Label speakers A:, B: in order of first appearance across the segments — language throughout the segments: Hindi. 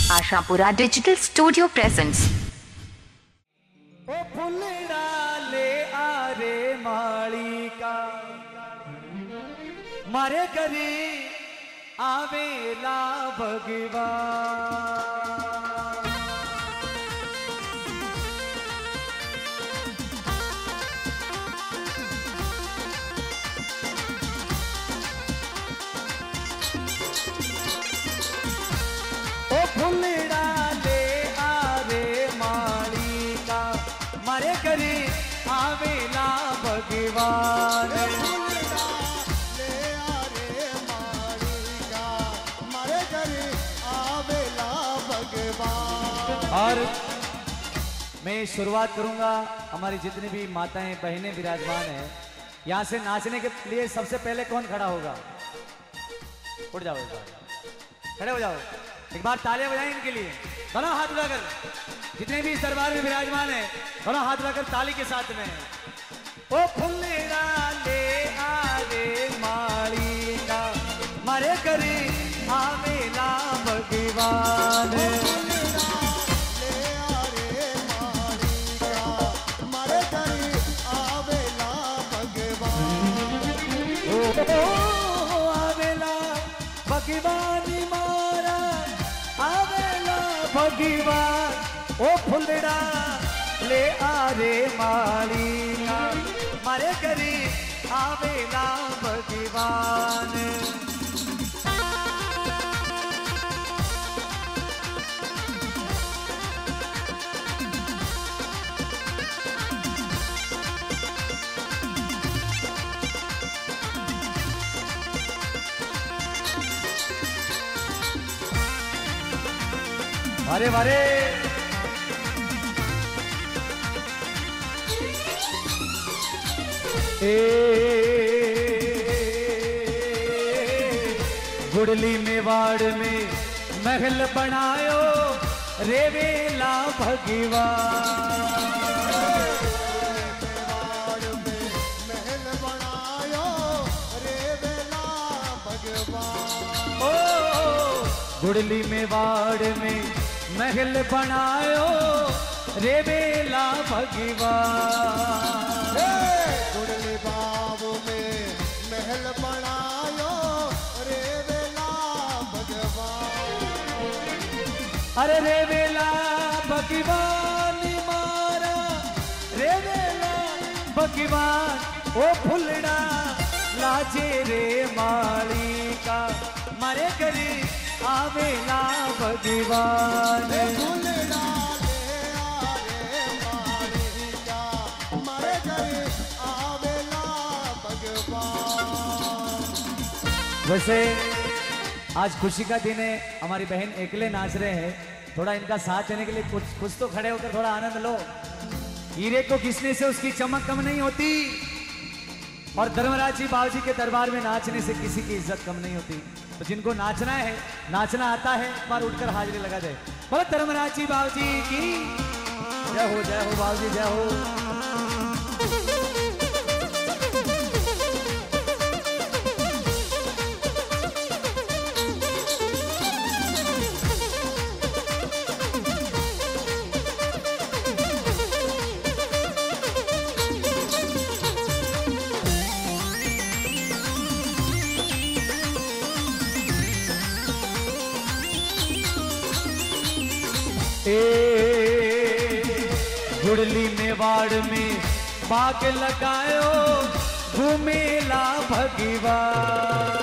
A: Ashapura digital studio presents.
B: ओ फुलड़ा ले आ रे माली का मारे करी आवेला भगवान। फुलड़ा ले आ रे माली का मारे करी आवेला भगवान।
C: फुलड़ा ले आ रे माली का मारे करी आवेला भगवान।
B: और मैं शुरुआत करूंगा, हमारी जितनी भी माताएं बहनें विराजमान हैं, यहाँ से नाचने के लिए सबसे पहले कौन खड़ा होगा? उठ जाओ, खड़े हो जाओ, एक बार तालियां बजाएं इनके लिए। दोनों हाथ उठाकर, जितने भी इस दरबार में विराजमान है, दोनों हाथ उठाकर ताली के साथ में। ओ फुलड़ा ले आ रे माली का मारे करी आवेला भगवान।
C: ले आ रे माली का मारे करी आवेला भगवान।
B: ओ आवेला भगवान मारा आवेला भगवान। ओ फुलड़ा ले आ रे माली का मारे करी आवेला भगवान। अरे वारे गुड़ली मेवाड़ में महल बनायो रेवेला भगवान।
C: मेवाड़ में महल बनायो रेवेला भगवान।
B: ओ गुड़ली मेवाड़ में महल बनायो रेवेला भगवान।
C: गुड़ली बाबू में महल बनायो रेवेला भगवान।
B: अरे रेवेला भगवान मारा रेवेला भगवान। ओ फुलड़ा लाजे रे माली का मारे करी आवेला भगवान।
C: फुलड़ा ले आ रे माली का मारे करी आवेला भगवान।
B: वैसे आज खुशी का दिन है, हमारी बहन एकले नाच रहे हैं, थोड़ा इनका साथ देने के लिए कुछ तो खड़े होकर थोड़ा आनंद लो। हीरे को घिसने से उसकी चमक कम नहीं होती, और धर्मराज जी बाबूजी के दरबार में नाचने से किसी की इज्जत कम नहीं होती। तो जिनको नाचना है, नाचना आता है, एक बार उठकर हाजिरी लगा दे। बोलो धर्मराज जी बाबूजी की जय हो, जय हो बाबूजी, जय हो। गुड़ली मेवाड़ में बाग लगायो घूमेला भगवान।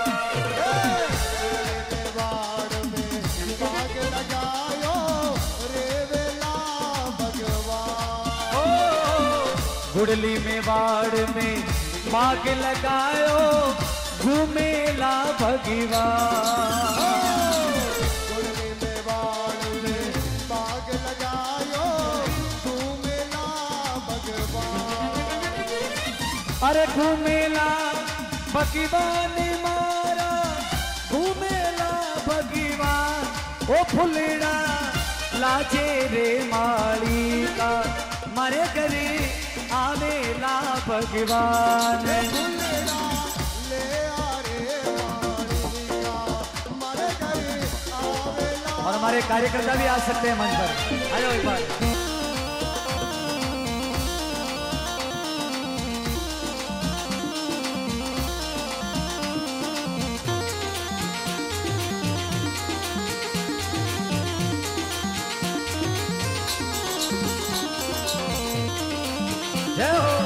C: मेवाड़ में बाग लगायो रेवेला भगवान।
B: ओ गुड़ली मेवाड़ में बाग लगायो घूमेला भगवान।
C: गुड़ली मेवाड़ में बाग लगायो घूमेला भगवान।
B: अरे घूमेला भगवान मारा घूमेला भगवान। ओ फुलड़ा लाजे रे माली का मारे करी आवेला भगवान।
C: फुलड़ा ले आ रे माली का मारे करी आवेला
B: और हमारे कार्यकर्ता भी आ सकते हैं मंच पर। आ जाओ एक बार। जय हो।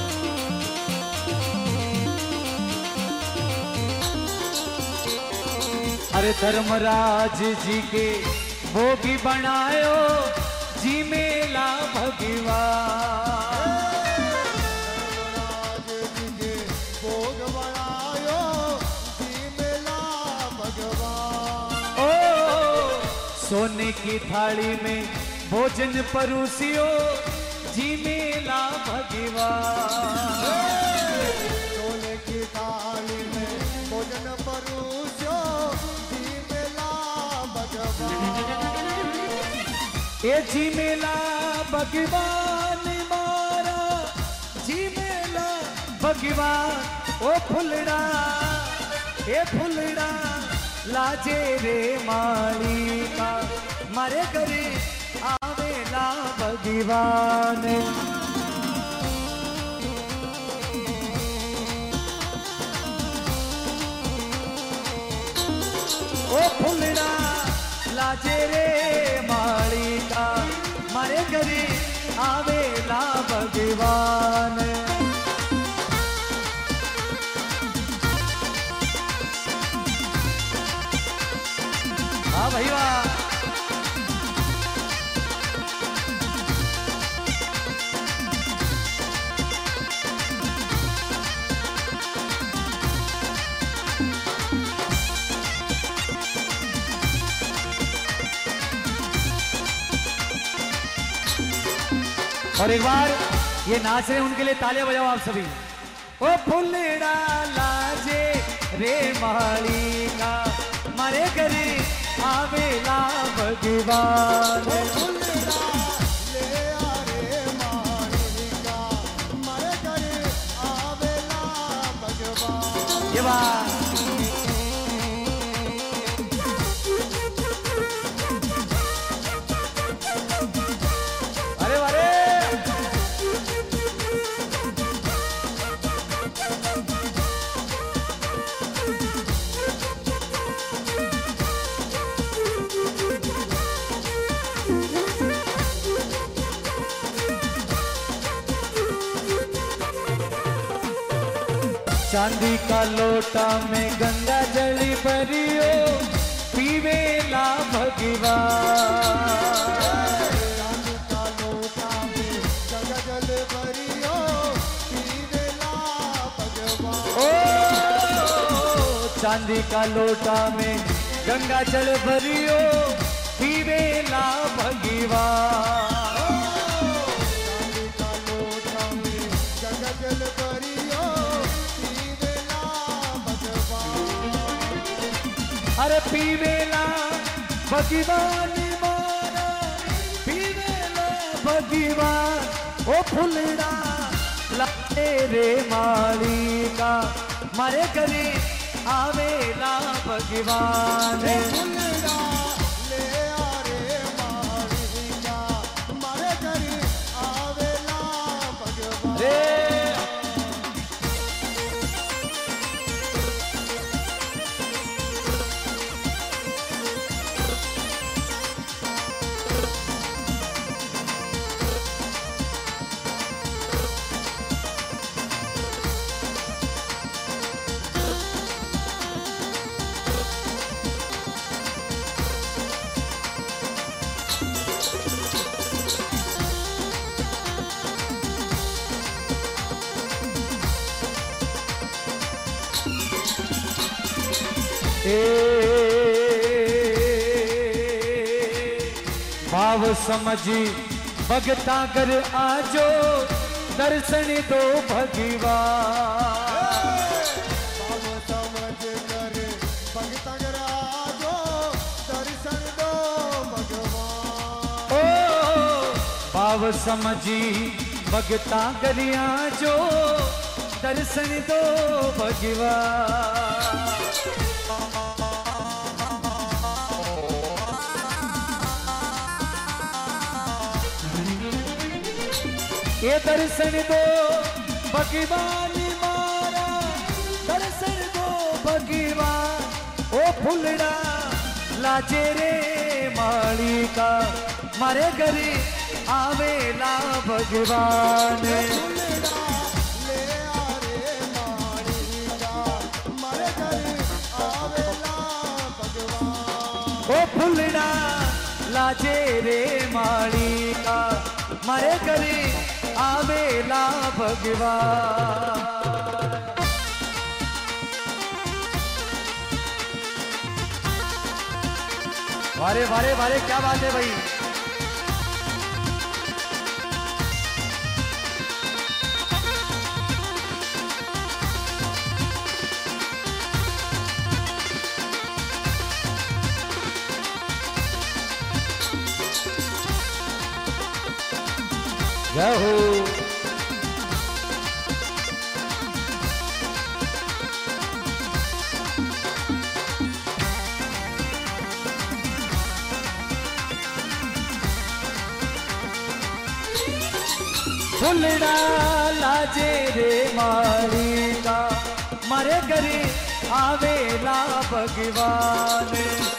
B: अरे धर्मराज जी के भोगी बनायो जी मेला भगवान।
C: धर्मराज जी के भोग बनायो जी मेला भगवान।
B: ओ सोने की थाली में भोजन परोसियो जी मेला भगवान।
C: सोने की थाली में भोजन परोसियो जी मेला भगवान।
B: ये जी मेला भगवान मारा जी मेला भगवान। ओ फुलड़ा ए फुलड़ा लाजे रे माली का मारे करे आवेला भगवान। ओ फुलड़ा लाजे रे माली का मारे घरे आवेला भगवान। हाँ भाई वाह। और एक बार ये नाच रहे उनके लिए तालियां बजाओ आप सभी। ओ फुलड़ा लाजे रे माली का मारे घरे आवेला भगवान।
C: फुलड़ा ले आ रे माली का मारे घरे आवेला भगवान।
B: ये बात अरे अरे चांदी का लोटा में गंगा जल भरियो पीवेला भगवान।
C: चांदी का लोटा में गंगा जल भरियो पीवेला भगवान।
B: ओ चांदी का लोटा में गंगा जल भरियो पीवेला भगवान।
C: चांदी का लोटा में गंगा जल भरियो पीवेला भगवान।
B: अरे पीवेला भगवान मारा पीवेला भगवान। ओ फुलड़ा लाए रे माली का मारे घरे आवेला भगवान।
C: फुलड़ा ले आ रे माली का मारे घरे आवेला भगवान।
B: रे भाव समझी भगता कर आजो दर्शन दो भगवान।
C: भाव समझ कर भगता कर आजो दर्शन दो भगवान।
B: ओ भाव समझी भगता कर आजो दर्शन दो भगवान। ये दर्शन दो भगवान मारा, दर्शन दो भगवान। ओ फुलड़ा लाजे रे माली का, मारे घरे आवेला भगवान।
C: फुलड़ा ले आ रे माली का, मारे घर आवेला भगवान।
B: ओ फुलड़ा लाजे रे माली का, मारे घरे आवेला भगवान। वारे वारे वारे, क्या बात है भाई। जय हो। फुलड़ा लाजे रे माली का, मारे घरे आवेला भगवान।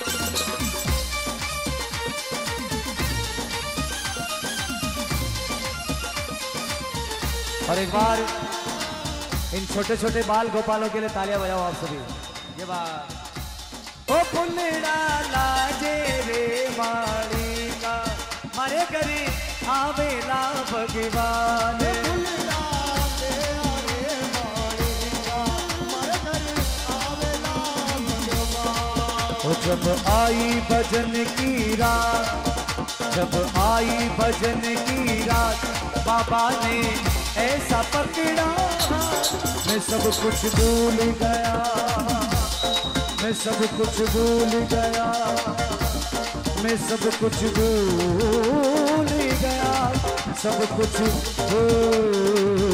B: और एक बार इन छोटे छोटे बाल गोपालों के लिए तालियां बजाओ आप सभी। ये बात। ओ फुलड़ा लाजे रे माली का, मारे घरे आवेला भगवान।
C: फुलड़ा ले आ रे माली का, मारे घर आवेला भगवान।
B: ओ जब आई भजन की रात, जब आई भजन की रात, बाबा ने ऐसा पकड़ा, मैं सब कुछ भूल गया, मैं सब कुछ भूल गया, मैं सब कुछ भूल गया, सब कुछ भूल